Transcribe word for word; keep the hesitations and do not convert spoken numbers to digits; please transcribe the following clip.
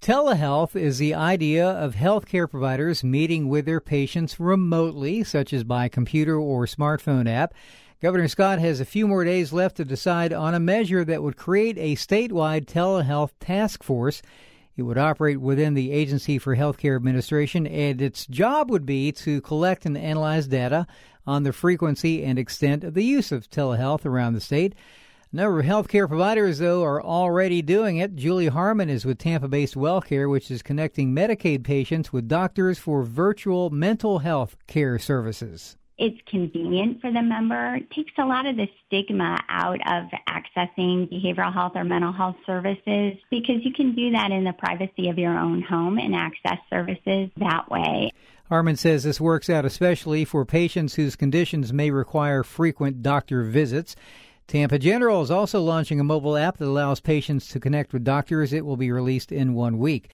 Telehealth is the idea of healthcare providers meeting with their patients remotely, such as by computer or smartphone app. Governor Scott has a few more days left to decide on a measure that would create a statewide telehealth task force. It would operate within the Agency for Healthcare Administration, and its job would be to collect and analyze data on the frequency and extent of the use of telehealth around the state. A number of healthcare providers, though, are already doing it. Julie Harmon is with Tampa-based WellCare, which is connecting Medicaid patients with doctors for virtual mental health care services. It's convenient for the member. It takes a lot of the stigma out of accessing behavioral health or mental health services because you can do that in the privacy of your own home and access services that way. Harmon says this works out especially for patients whose conditions may require frequent doctor visits. Tampa General is also launching a mobile app that allows patients to connect with doctors. It will be released in one week.